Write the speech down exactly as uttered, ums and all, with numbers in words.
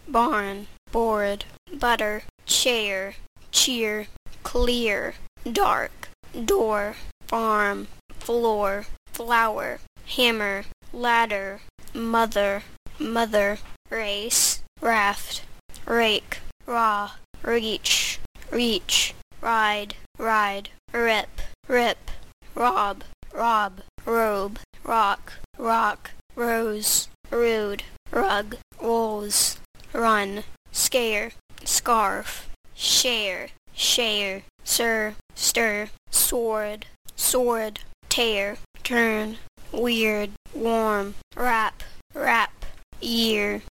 barn, board, butter, chair, cheer, clear, dark, door, farm, floor, flower, hammer, ladder, mother, mother, race, raft, rake, raw, reach, reach, ride, ride, rip, rip, rob, rob, robe, rock, rock, rose, rude, rug, rolls, run, scare, scarf, share, share, sir, stir, sword, sword, tear, turn, weird, warm, wrap, wrap, year,